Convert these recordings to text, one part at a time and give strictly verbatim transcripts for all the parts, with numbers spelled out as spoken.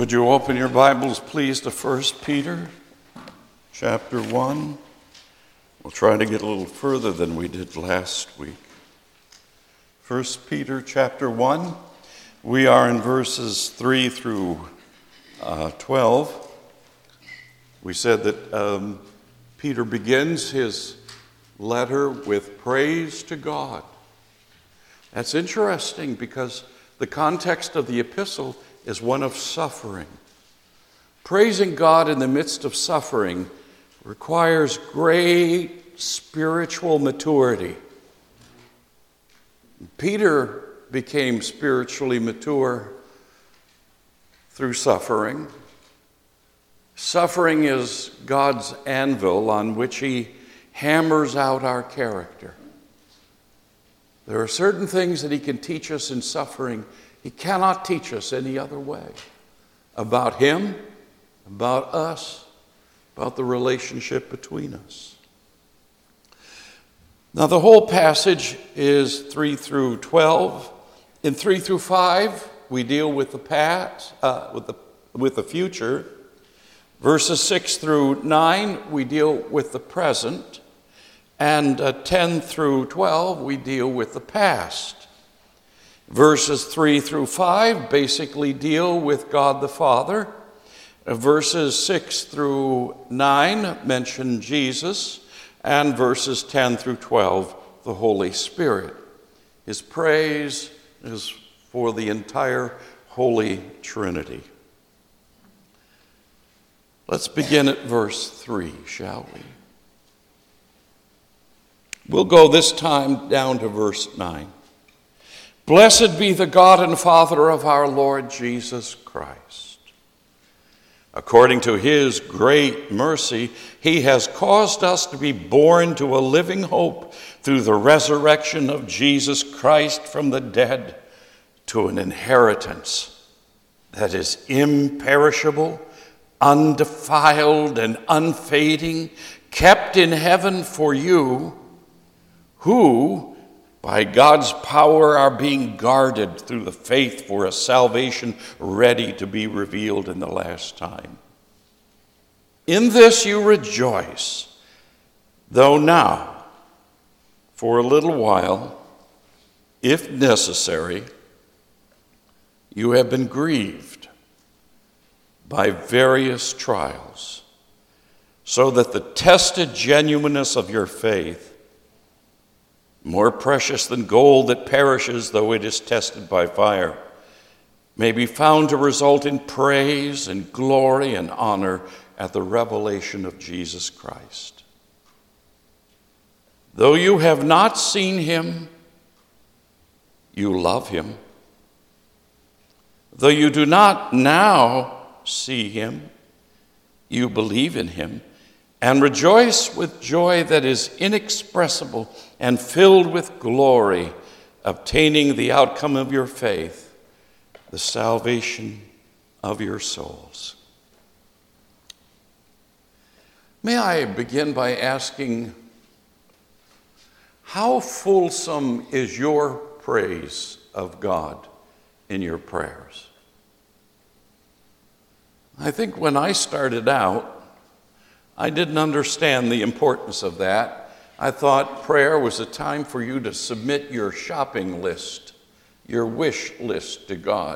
Would you open your Bibles, please, to First Peter chapter one? We'll try to get a little further than we did last week. First Peter chapter one. We are in verses three through uh, twelve. We said that um, Peter begins his letter with praise to God. That's interesting because the context of the epistle is one of suffering. Praising God in the midst of suffering requires great spiritual maturity. Peter became spiritually mature through suffering. Suffering is God's anvil on which he hammers out our character. There are certain things that he can teach us in suffering he cannot teach us any other way. About him, about us, about the relationship between us. Now the whole passage is three through twelve. In three through five, we deal with the past, uh, with the with the future. Verses six through nine, we deal with the present. And uh, ten through twelve, we deal with the past. Verses three through five basically deal with God the Father. Verses six through nine mention Jesus. And verses ten through twelve, the Holy Spirit. His praise is for the entire Holy Trinity. Let's begin at verse three, shall we? We'll go this time down to verse nine. Blessed be the God and Father of our Lord Jesus Christ. According to his great mercy, he has caused us to be born to a living hope through the resurrection of Jesus Christ from the dead, to an inheritance that is imperishable, undefiled, and unfading, kept in heaven for you, who, by God's power, are being guarded through the faith for a salvation ready to be revealed in the last time. In this you rejoice, though now, for a little while, if necessary, you have been grieved by various trials, so that the tested genuineness of your faith, more precious than gold that perishes though it is tested by fire, may be found to result in praise and glory and honor at the revelation of Jesus Christ. Though you have not seen him, you love him. Though you do not now see him, you believe in him, and rejoice with joy that is inexpressible and filled with glory, obtaining the outcome of your faith, the salvation of your souls. May I begin by asking, how fulsome is your praise of God in your prayers? I think when I started out, I didn't understand the importance of that. I thought prayer was a time for you to submit your shopping list, your wish list to God.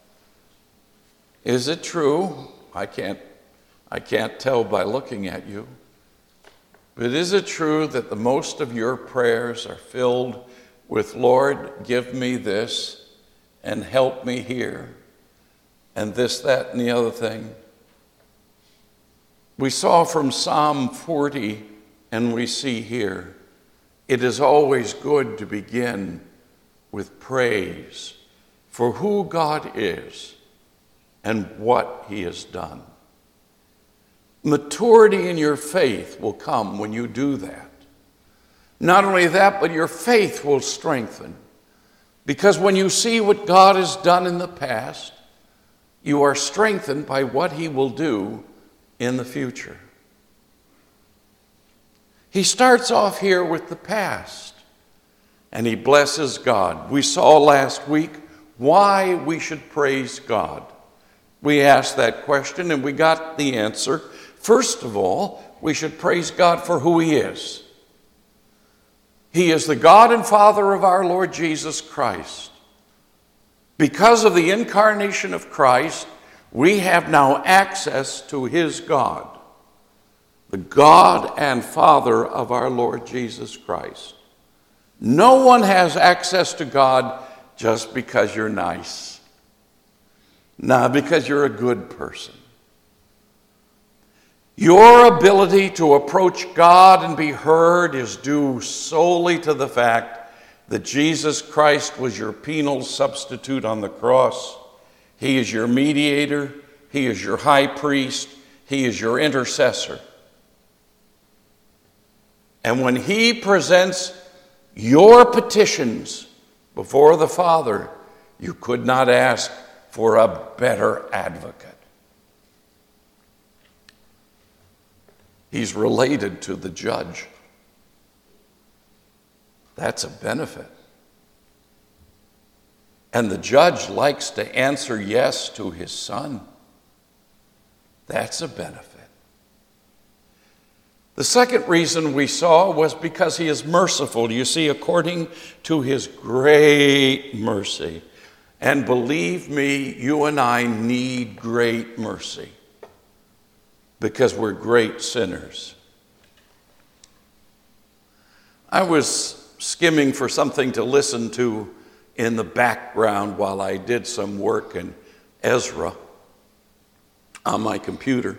Is it true? I can't, I can't tell by looking at you. But is it true that the most of your prayers are filled with, Lord, give me this and help me here and this, that, and the other thing? We saw from Psalm forty, and we see here, it is always good to begin with praise for who God is and what he has done. Maturity in your faith will come when you do that. Not only that, but your faith will strengthen. Because when you see what God has done in the past, you are strengthened by what he will do in the future. He starts off here with the past, and he blesses God. We saw last week why we should praise God. we asked that question and we got the answer. First of all, we should praise God for who he is. He is the God and Father of our Lord Jesus Christ. Because of the incarnation of Christ, we have now access to his God, the God and Father of our Lord Jesus Christ. No one has access to God just because you're nice, not because you're a good person. Your ability to approach God and be heard is due solely to the fact that Jesus Christ was your penal substitute on the cross. He is your mediator. He is your high priest. He is your intercessor. And when he presents your petitions before the Father, you could not ask for a better advocate. He's related to the judge. That's a benefit. And the judge likes to answer yes to his son. That's a benefit. The second reason we saw was because he is merciful. You see, according to his great mercy. And believe me, you and I need great mercy because we're great sinners. I was skimming for something to listen to in the background while I did some work in Ezra on my computer.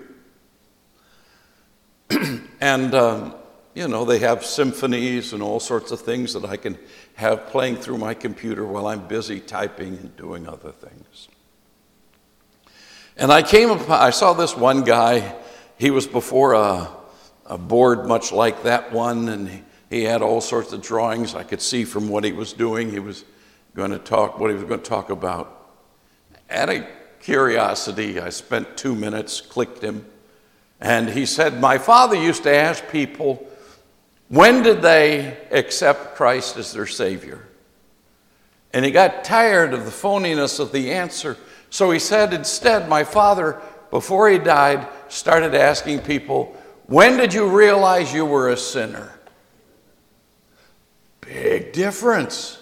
And, um, you know, they have symphonies and all sorts of things that I can have playing through my computer while I'm busy typing and doing other things. And I came upon, I saw this one guy. He was before a, a board much like that one, and he, he had all sorts of drawings. I could see from what he was doing, he was going to talk, what he was going to talk about. Out of curiosity, I spent two minutes, clicked him, and he said, my father used to ask people, when did they accept Christ as their Savior? And he got tired of the phoniness of the answer, so he said, instead, my father, before he died, started asking people, when did you realize you were a sinner? Big difference.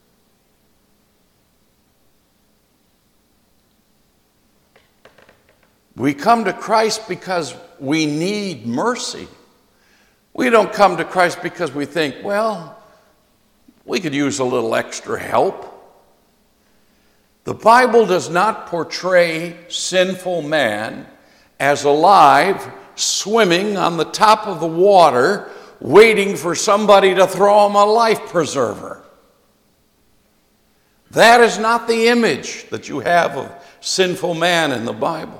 We come to Christ because we need mercy. We don't come to Christ because we think, well, we could use a little extra help. The Bible does not portray sinful man as alive, swimming on the top of the water, waiting for somebody to throw him a life preserver. That is not the image that you have of sinful man in the Bible.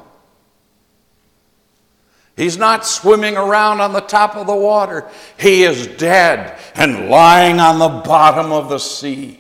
He's not swimming around on the top of the water. He is dead and lying on the bottom of the sea.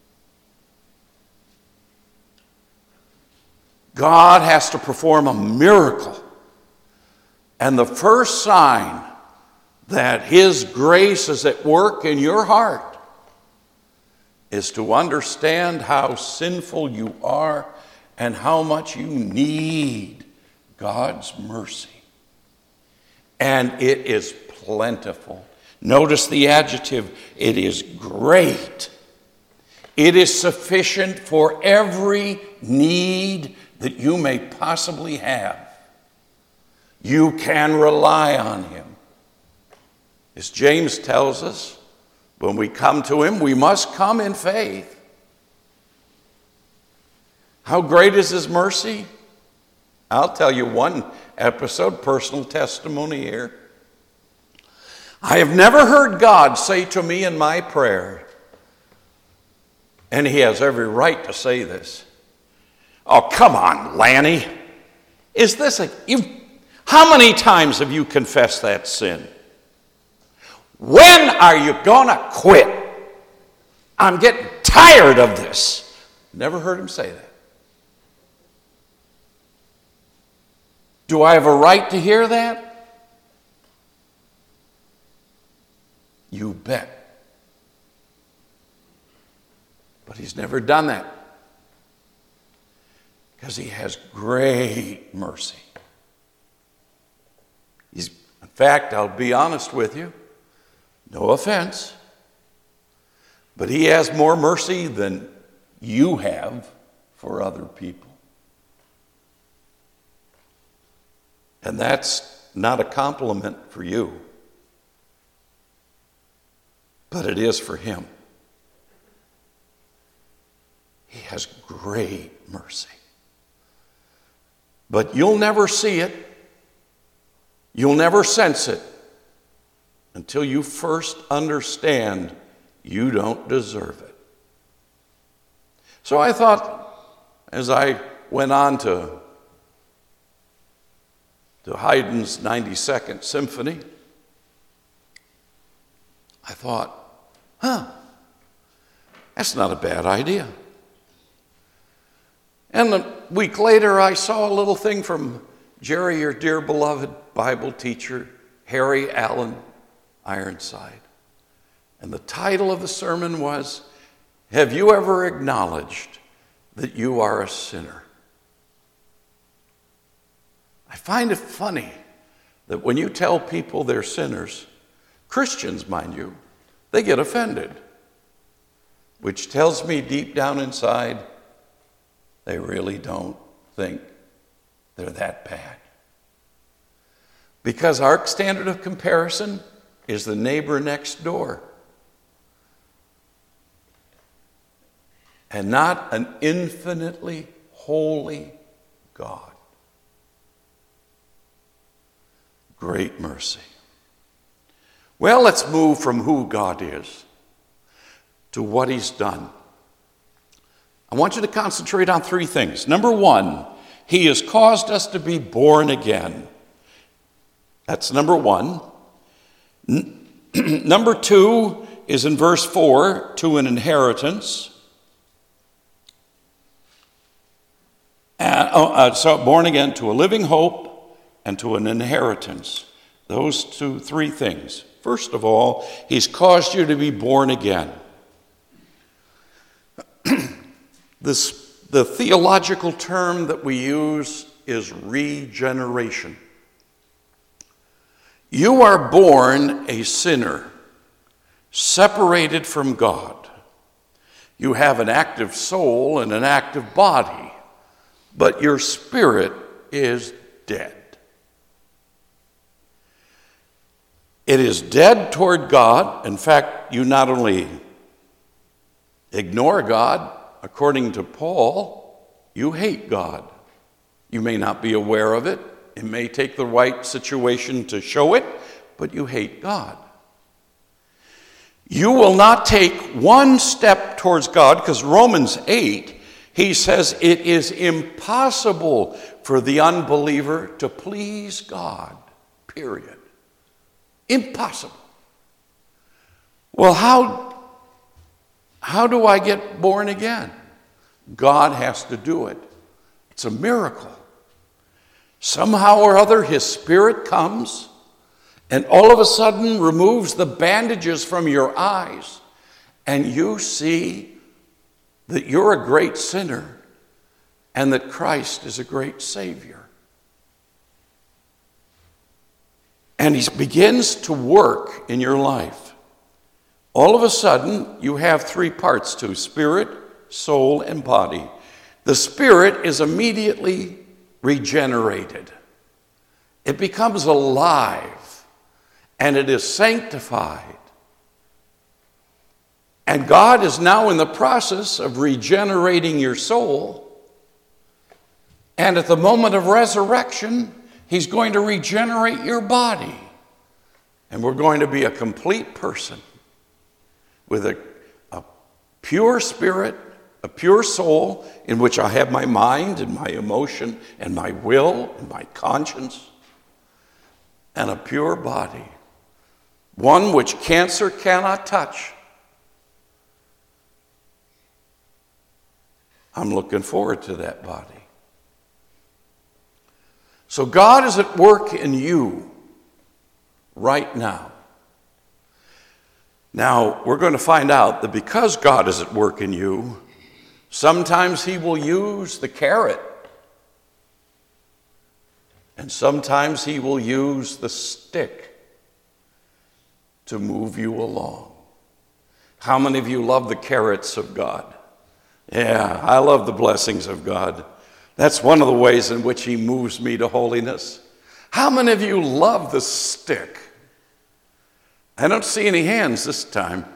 God has to perform a miracle. And the first sign that his grace is at work in your heart is to understand how sinful you are and how much you need God's mercy. And it is plentiful. Notice the adjective, it is great. It is sufficient for every need that you may possibly have. You can rely on him. As James tells us, when we come to him, we must come in faith. How great is his mercy? I'll tell you one episode, personal testimony here. I have never heard God say to me in my prayer, and he has every right to say this, oh, come on, Lanny. Is this a, you? How many times have you confessed that sin? When are you going to quit? I'm getting tired of this. Never heard him say that. Do I have a right to hear that? You bet. But he's never done that. Because he has great mercy. He's, in fact, I'll be honest with you, no offense, but he has more mercy than you have for other people. And that's not a compliment for you, but it is for him. He has great mercy. But you'll never see it, you'll never sense it until you first understand you don't deserve it. So I thought, as I went on to, to Haydn's ninety-second Symphony, I thought, huh, that's not a bad idea. And a week later, I saw a little thing from Jerry, your dear beloved Bible teacher, Harry Allen Ironside. And the title of the sermon was, "Have you ever acknowledged that you are a sinner?" I find it funny that when you tell people they're sinners, Christians, mind you, they get offended, which tells me deep down inside, they really don't think they're that bad. Because our standard of comparison is the neighbor next door, and not an infinitely holy God. Great mercy. Well, let's move from who God is to what he's done. I want you to concentrate on three things. Number one, he has caused us to be born again. That's number one. N- number two is in verse four, to an inheritance. And, oh, uh, so born again to a living hope and to an inheritance. Those two, three things. First of all, he's caused you to be born again. This, the theological term that we use is regeneration. You are born a sinner, separated from God. You have an active soul and an active body, but your spirit is dead. It is dead toward God. In fact, you not only ignore God, according to Paul, you hate God. You may not be aware of it. It may take the right situation to show it, but you hate God. You will not take one step towards God, because Romans eight, he says it is impossible for the unbeliever to please God, period. Impossible. Well, how How do I get born again? God has to do it. It's a miracle. Somehow or other, his spirit comes and all of a sudden removes the bandages from your eyes, and you see that you're a great sinner and that Christ is a great Savior. And he begins to work in your life. All of a sudden, you have three parts to spirit, soul, and body. The spirit is immediately regenerated. It becomes alive, and it is sanctified. And God is now in the process of regenerating your soul. And at the moment of resurrection, he's going to regenerate your body. And we're going to be a complete person, with a, a pure spirit, a pure soul, in which I have my mind and my emotion and my will and my conscience, and a pure body, one which cancer cannot touch. I'm looking forward to that body. So God is at work in you right now. Now, we're going to find out that because God is at work in you, sometimes he will use the carrot And sometimes he will use the stick to move you along. How many of you love the carrots of God? Yeah, I love the blessings of God. That's one of the ways in which he moves me to holiness. How many of you love the stick? I don't see any hands this time.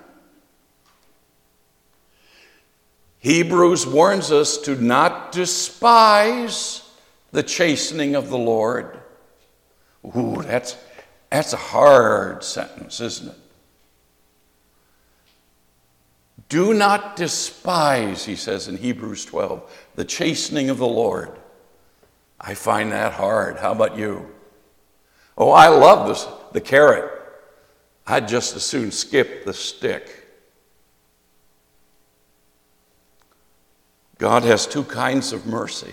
Hebrews warns us to not despise the chastening of the Lord. Ooh, that's, that's a hard sentence, isn't it? Do not despise, he says in Hebrews twelve, the chastening of the Lord. I find that hard. How about you? Oh, I love this, the carrot. I'd just as soon skip the stick. God has two kinds of mercy.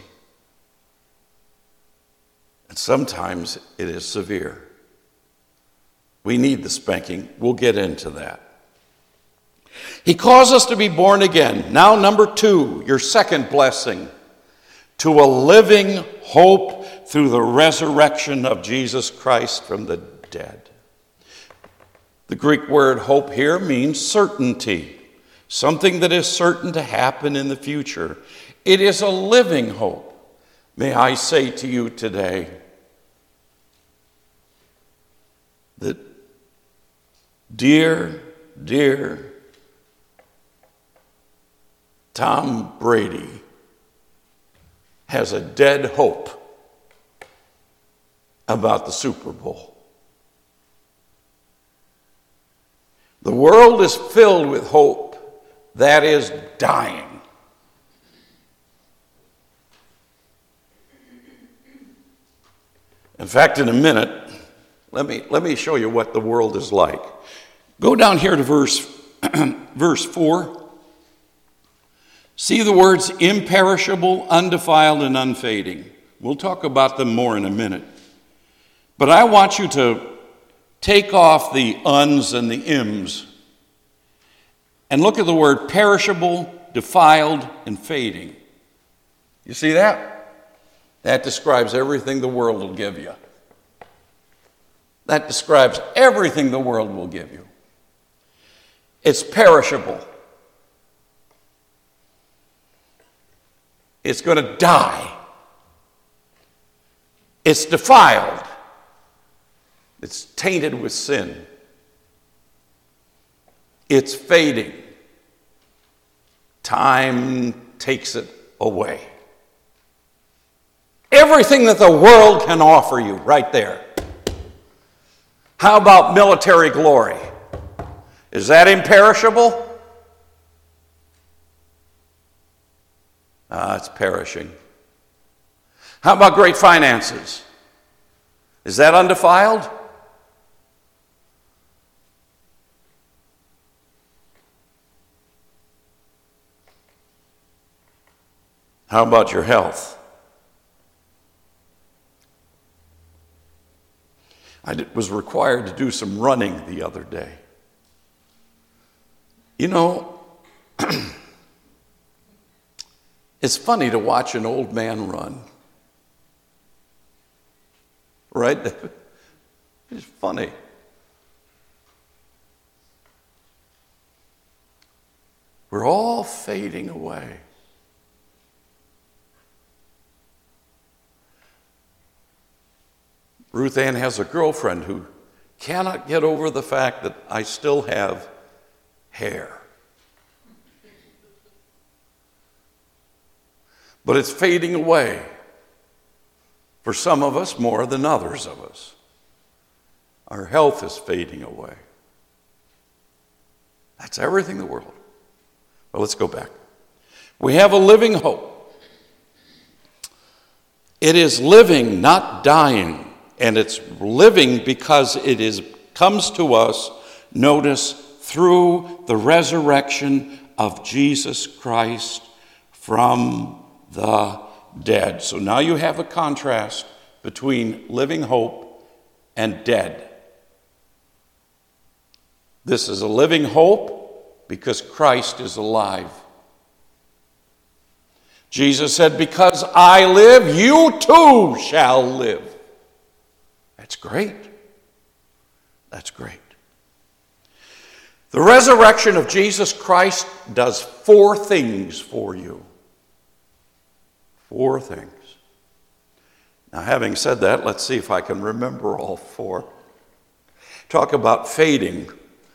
And sometimes it is severe. We need the spanking. We'll get into that. He calls us to be born again. Now, number two, your second blessing, to a living hope through the resurrection of Jesus Christ from the dead. The Greek word hope here means certainty, something that is certain to happen in the future. It is a living hope. May I say to you today that dear, dear Tom Brady has a dead hope about the Super Bowl. The world is filled with hope that is dying. In fact, in a minute, let me, let me show you what the world is like. Go down here to verse, verse four. See the words imperishable, undefiled, and unfading. We'll talk about them more in a minute. But I want you to take off the uns and the ims and look at the word perishable, defiled, and fading. You see that? That describes everything the world will give you. That describes everything the world will give you. It's perishable. It's going to die. It's defiled. It's tainted with sin. It's fading. Time takes it away. Everything that the world can offer you, right there. How about military glory? Is that imperishable? Ah, it's perishing. How about great finances? Is that undefiled? How about your health? I was required to do some running the other day. You know, it's funny to watch an old man run. Right? It's funny. We're all fading away. Ruth Ann has a girlfriend who cannot get over the fact that I still have hair. But it's fading away. For some of us more than others of us. Our health is fading away. That's everything in the world. Well, let's go back. We have a living hope. It is living, not dying. And it's living because it is comes to us, notice, through the resurrection of Jesus Christ from the dead. So now you have a contrast between living hope and dead. This is a living hope because Christ is alive. Jesus said, because I live, you too shall live. That's great. That's great. The resurrection of Jesus Christ does four things for you. Four things. Now, having said that, let's see if I can remember all four. Talk about fading.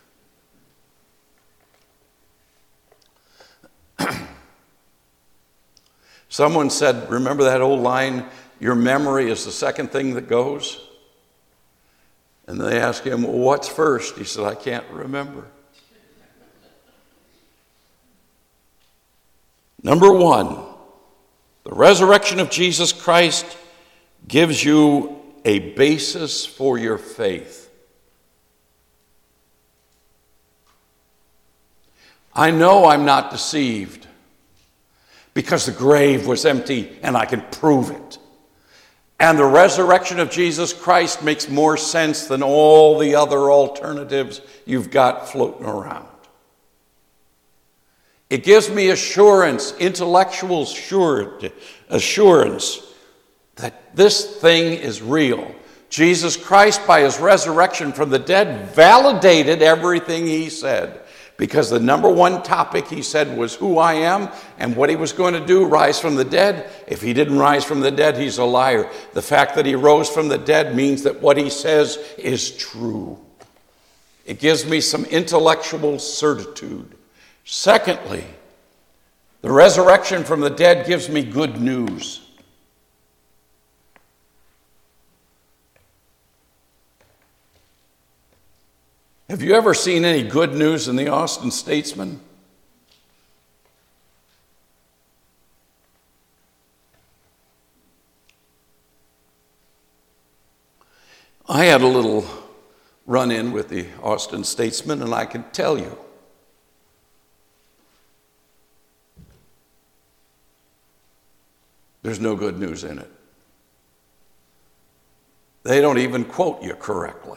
Someone said, remember that old line, your memory is the second thing that goes? And they asked him, well, what's first? He said, I can't remember. Number one, the resurrection of Jesus Christ gives you a basis for your faith. I know I'm not deceived because the grave was empty and I can prove it. And the resurrection of Jesus Christ makes more sense than all the other alternatives you've got floating around. It gives me assurance, intellectual assurance that this thing is real. Jesus Christ, by his resurrection from the dead, validated everything he said. Because the number one topic he said was who I am and what he was going to do, rise from the dead. If he didn't rise from the dead, he's a liar. The fact that he rose from the dead means that what he says is true. It gives me some intellectual certitude. Secondly, the resurrection from the dead gives me good news. Have you ever seen any good news in the Austin Statesman? I had a little run-in with the Austin Statesman, and I can tell you, there's no good news in it. They don't even quote you correctly.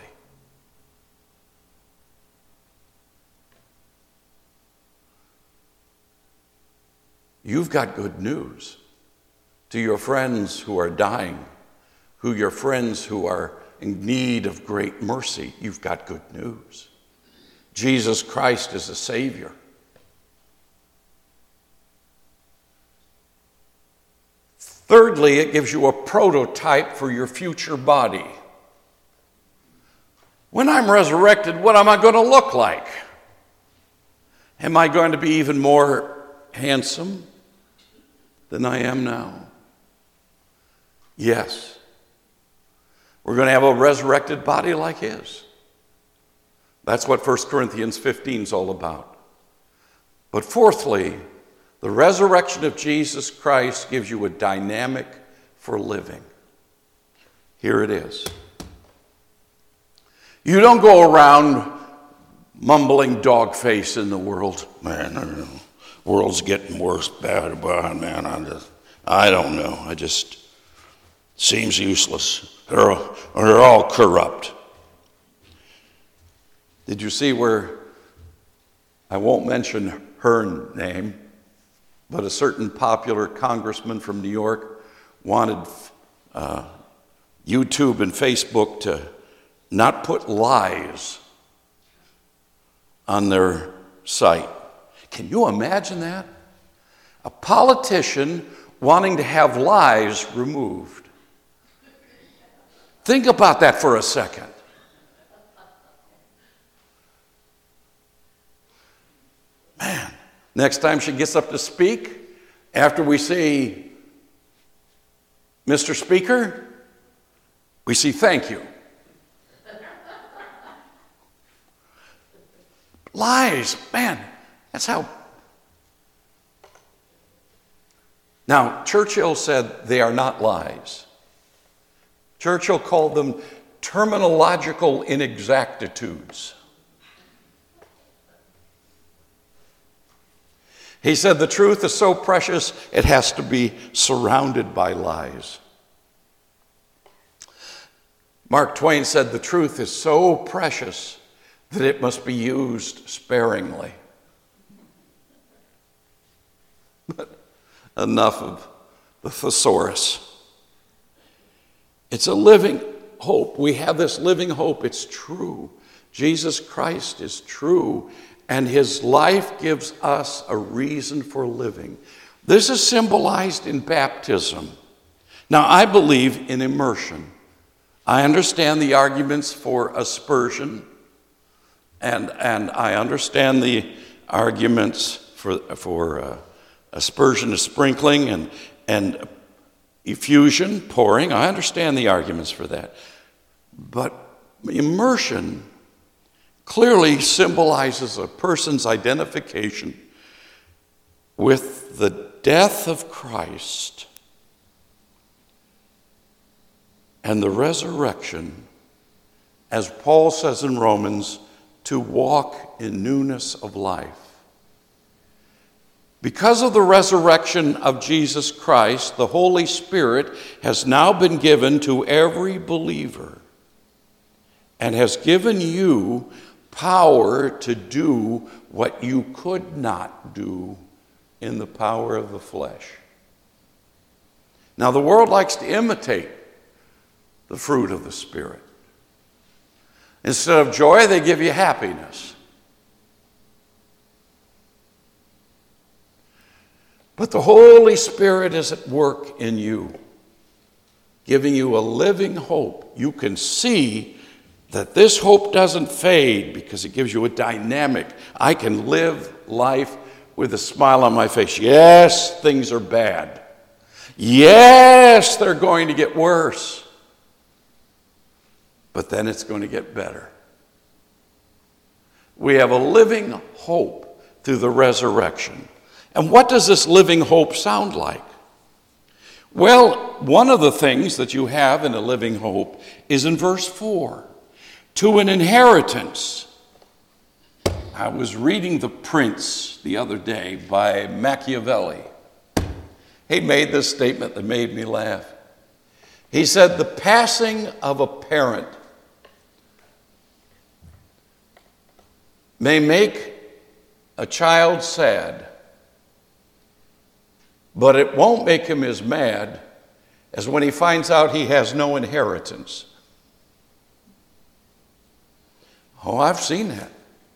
You've got good news to your friends who are dying, who your friends who are in need of great mercy. You've got good news. Jesus Christ is a Savior. Thirdly, it gives you a prototype for your future body. When I'm resurrected, what am I going to look like? Am I going to be even more handsome than I am now? Yes. We're going to have a resurrected body like his. That's what First Corinthians fifteen is all about. But fourthly, the resurrection of Jesus Christ gives you a dynamic for living. Here it is. You don't go around mumbling dog face in the world. Man, I don't know. World's getting worse, bad, bad, man. I just, I don't know. I just seems useless. They're all, they're all corrupt. Did you see where, I won't mention her name, but a certain popular congressman from New York wanted uh, YouTube and Facebook to not put lies on their site. Can you imagine that? A politician wanting to have lies removed. Think about that for a second. Man, next time she gets up to speak, after we see Mister Speaker, we see thank you. Lies, man. That's how. Now, Churchill said they are not lies. Churchill called them terminological inexactitudes. He said the truth is so precious, it has to be surrounded by lies. Mark Twain said the truth is so precious that it must be used sparingly. But enough of the thesaurus. It's a living, hope. We have this living hope. It's true. Jesus Christ is true, and his life gives us a reason for living. This is symbolized in baptism. Now, I believe in immersion. I understand the arguments for aspersion, and, and I understand the arguments for, for uh, aspersion is sprinkling and, and effusion, pouring. I understand the arguments for that. But immersion clearly symbolizes a person's identification with the death of Christ and the resurrection, as Paul says in Romans, to walk in newness of life. Because of the resurrection of Jesus Christ, the Holy Spirit has now been given to every believer and has given you power to do what you could not do in the power of the flesh. Now, the world likes to imitate the fruit of the Spirit. Instead of joy, they give you happiness. But the Holy Spirit is at work in you, giving you a living hope. You can see that this hope doesn't fade because it gives you a dynamic. I can live life with a smile on my face. Yes, things are bad. Yes, they're going to get worse. But then it's going to get better. We have a living hope through the resurrection. And what does this living hope sound like? Well, one of the things that you have in a living hope is in verse four. To an inheritance. I was reading The Prince the other day by Machiavelli. He made this statement that made me laugh. He said, the passing of a parent may make a child sad, but it won't make him as mad as when he finds out he has no inheritance. Oh, I've seen that.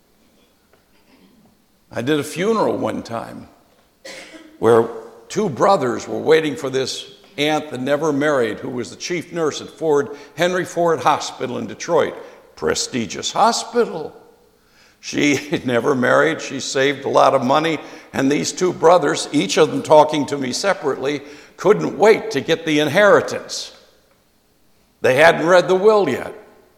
I did a funeral one time where two brothers were waiting for this aunt that never married, who was the chief nurse at Ford, Henry Ford Hospital in Detroit. Prestigious hospital. She had never married. She saved a lot of money. And these two brothers, each of them talking to me separately, couldn't wait to get the inheritance. They hadn't read the will yet.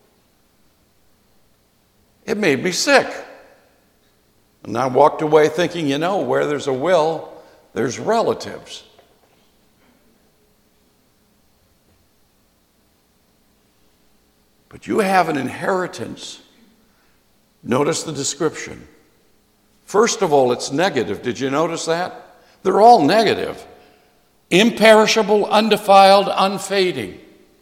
It made me sick. And I walked away thinking, you know, where there's a will, there's relatives. But you have an inheritance. Notice the description. First of all, it's negative. Did you notice that? They're all negative. Imperishable, undefiled, unfading.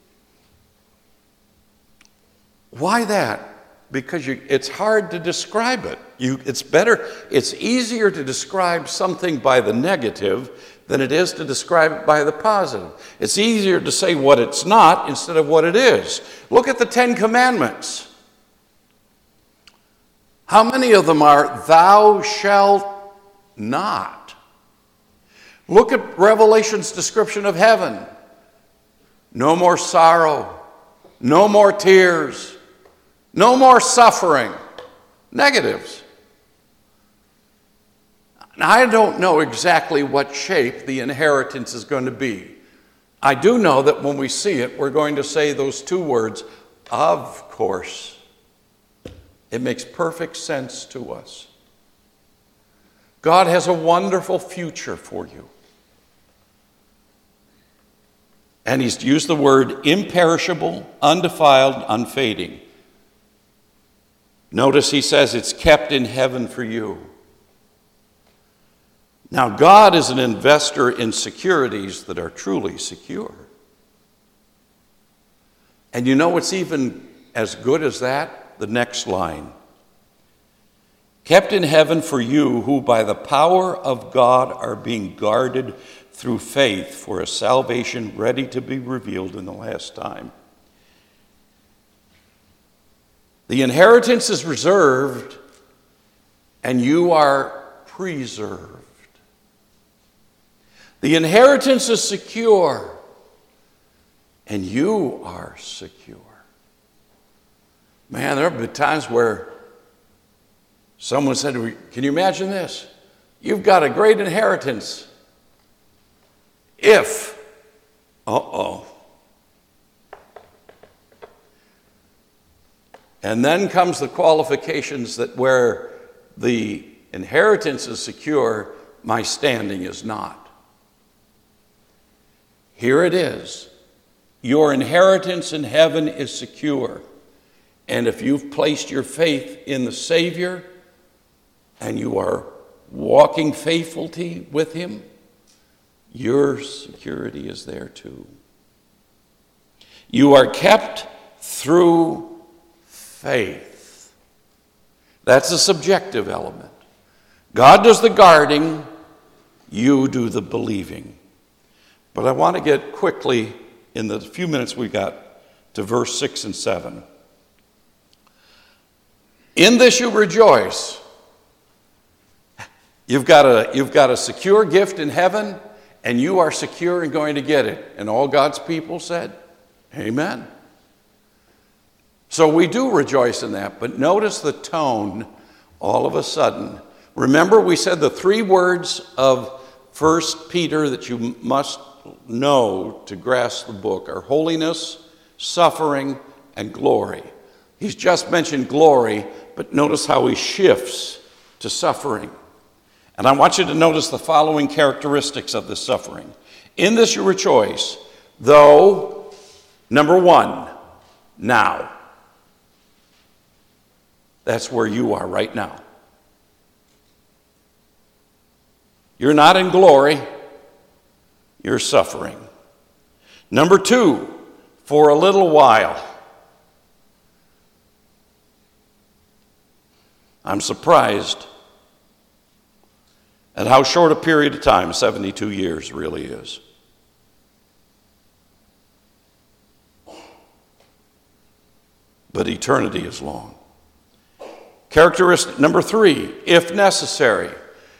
Why that? Because you, it's hard to describe it. You, it's better, it's easier to describe something by the negative than it is to describe it by the positive. It's easier to say what it's not instead of what it is. Look at the Ten Commandments. How many of them are, thou shalt not? Look at Revelation's description of heaven. No more sorrow, no more tears, no more suffering. Negatives. Now, I don't know exactly what shape the inheritance is going to be. I do know that when we see it, we're going to say those two words, of course. It makes perfect sense to us. God has a wonderful future for you. And he's used the word imperishable, undefiled, unfading. Notice he says it's kept in heaven for you. Now, God is an investor in securities that are truly secure. And you know what's even as good as that? The next line. Kept in heaven for you, who by the power of God are being guarded through faith for a salvation ready to be revealed in the last time. The inheritance is reserved, and you are preserved. The inheritance is secure, and you are secure. Man, there have been times where someone said to me, can you imagine this? You've got a great inheritance. If, uh-oh. And then comes the qualifications that where the inheritance is secure, my standing is not. Here it is. Your inheritance in heaven is secure. And if you've placed your faith in the Savior and you are walking faithfully with him, your security is there too. You are kept through faith. That's a subjective element. God does the guarding, you do the believing. But I want to get quickly, in the few minutes we got, to verse six and seven. In this you rejoice. You've got a, you've got a secure gift in heaven, and you are secure in going to get it. And all God's people said, amen. So we do rejoice in that, but notice the tone all of a sudden. Remember, we said the three words of First Peter that you must know to grasp the book are holiness, suffering, and glory. He's just mentioned glory, but notice how he shifts to suffering. And I want you to notice the following characteristics of this suffering. In this you rejoice, though, number one, now. That's where you are right now. You're not in glory, you're suffering. Number two, for a little while. I'm surprised at how short a period of time seventy-two years really is. But eternity is long. Characteristic number three, if necessary.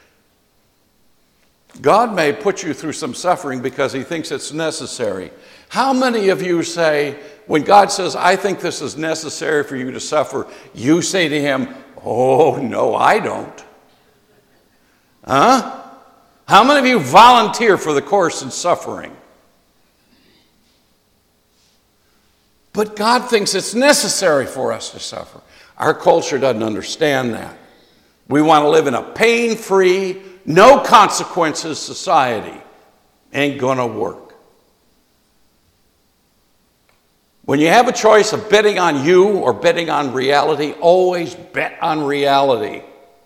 God may put you through some suffering because he thinks it's necessary. How many of you say, when God says, I think this is necessary for you to suffer, you say to him, oh, no, I don't. Huh? How many of you volunteer for the course in suffering? But God thinks it's necessary for us to suffer. Our culture doesn't understand that. We want to live in a pain-free, no consequences society. Ain't gonna work. When you have a choice of betting on you or betting on reality, always bet on reality.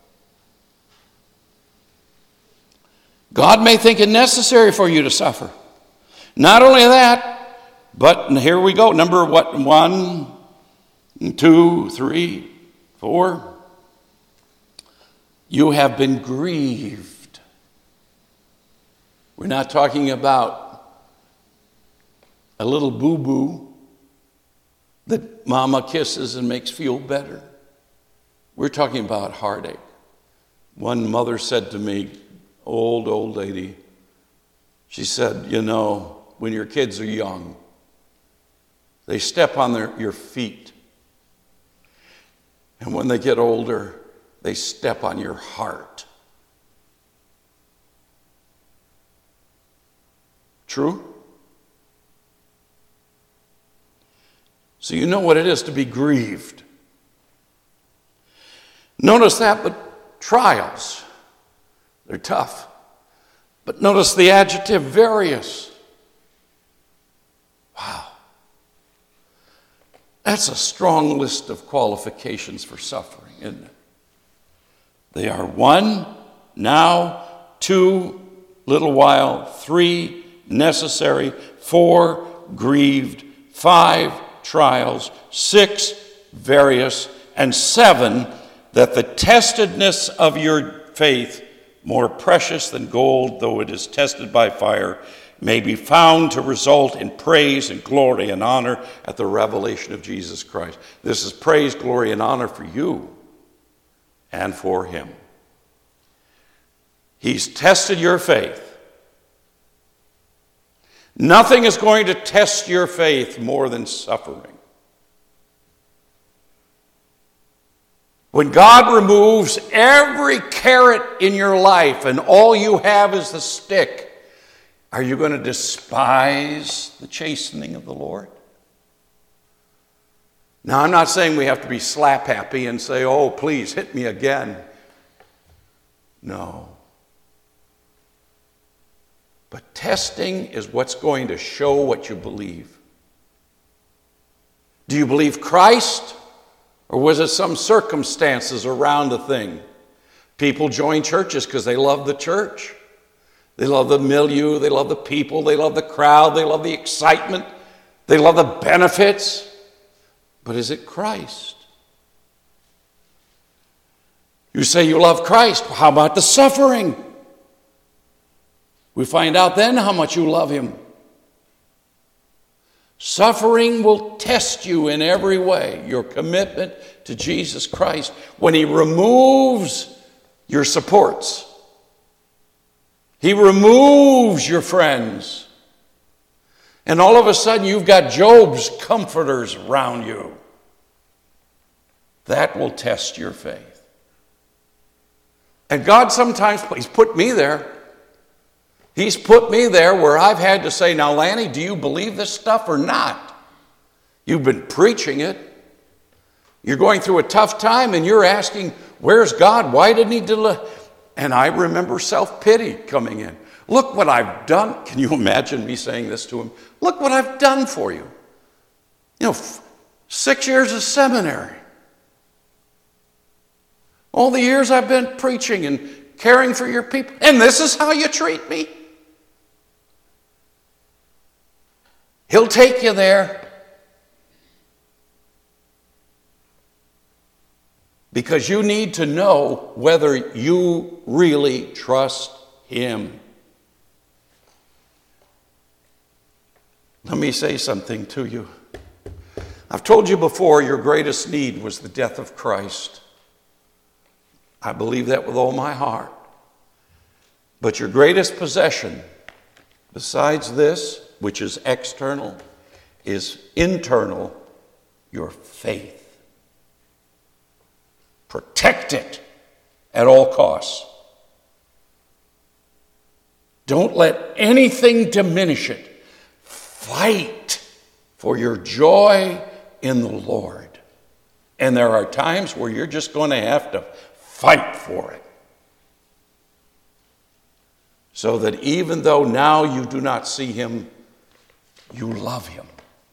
God may think it necessary for you to suffer. Not only that, but and here we go. Number what? One, two, three, four. You have been grieved. We're not talking about a little boo-boo that mama kisses and makes feel better. We're talking about heartache. One mother said to me, old, old lady, she said, you know, when your kids are young, they step on their, your feet. And when they get older, they step on your heart. True? So you know what it is to be grieved. Notice that, but trials, they're tough. But notice the adjective various. Wow. That's a strong list of qualifications for suffering, isn't it? They are one, now, two, little while, three, necessary, four, grieved, five, trials, six, various, and seven, that the testedness of your faith, more precious than gold, though it is tested by fire, may be found to result in praise and glory and honor at the revelation of Jesus Christ. This is praise, glory, and honor for you and for him. He's tested your faith. Nothing is going to test your faith more than suffering. When God removes every carrot in your life and all you have is the stick, are you going to despise the chastening of the Lord? Now, I'm not saying we have to be slap happy and say, oh, please hit me again. No. But testing is what's going to show what you believe. Do you believe Christ? Or was it some circumstances around the thing? People join churches because they love the church. They love the milieu, they love the people, they love the crowd, they love the excitement, they love the benefits. But is it Christ? You say you love Christ. How about the suffering? We find out then how much you love him. Suffering will test you in every way, your commitment to Jesus Christ. When he removes your supports, he removes your friends, and all of a sudden you've got Job's comforters around you. That will test your faith. And God sometimes, he's put me there. He's put me there where I've had to say, now, Lanny, do you believe this stuff or not? You've been preaching it. You're going through a tough time and you're asking, where's God? Why didn't he deliver? And I remember self-pity coming in. Look what I've done. Can you imagine me saying this to him? Look what I've done for you. You know, f- six years of seminary. All the years I've been preaching and caring for your people. And this is how you treat me? He'll take you there. Because you need to know whether you really trust him. Let me say something to you. I've told you before, your greatest need was the death of Christ. I believe that with all my heart. But your greatest possession, besides this, which is external, is internal, your faith. Protect it at all costs. Don't let anything diminish it. Fight for your joy in the Lord. And there are times where you're just going to have to fight for it. So that even though now you do not see him, you love him.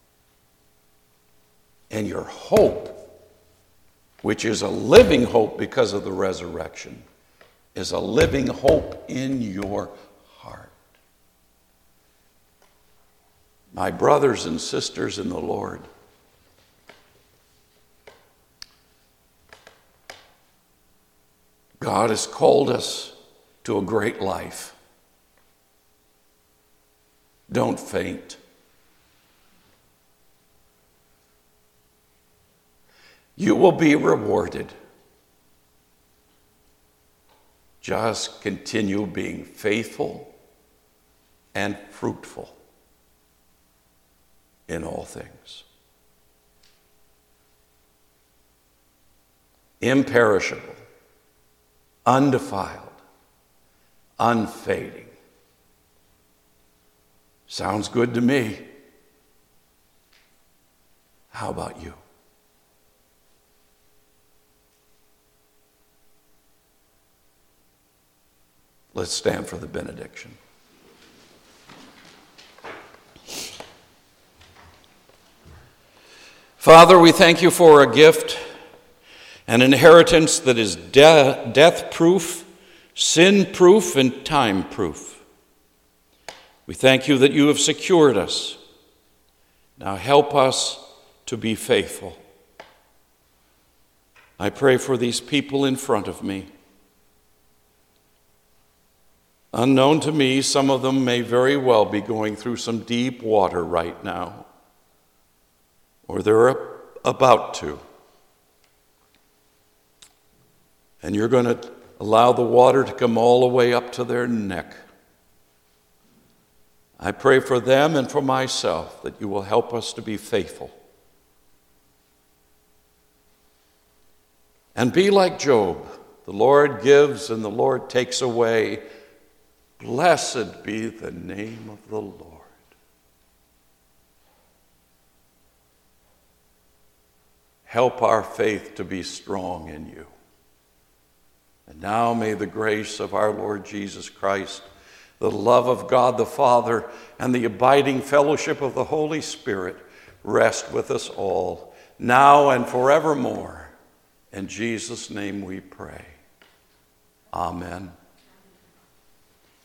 And your hope, which is a living hope because of the resurrection, is a living hope in your heart. My brothers and sisters in the Lord, God has called us to a great life. Don't faint. You will be rewarded. Just continue being faithful and fruitful in all things. Imperishable, undefiled, unfading. Sounds good to me. How about you? Let's stand for the benediction. Father, we thank you for a gift, an inheritance that is de- death-proof, sin-proof, and time-proof. We thank you that you have secured us. Now help us to be faithful. I pray for these people in front of me. Unknown to me, some of them may very well be going through some deep water right now, or they're about to. And you're going to allow the water to come all the way up to their neck. I pray for them and for myself that you will help us to be faithful. And be like Job. The Lord gives and the Lord takes away. Blessed be the name of the Lord. Help our faith to be strong in you. And now may the grace of our Lord Jesus Christ, the love of God the Father, and the abiding fellowship of the Holy Spirit rest with us all, now and forevermore. In Jesus' name we pray. Amen.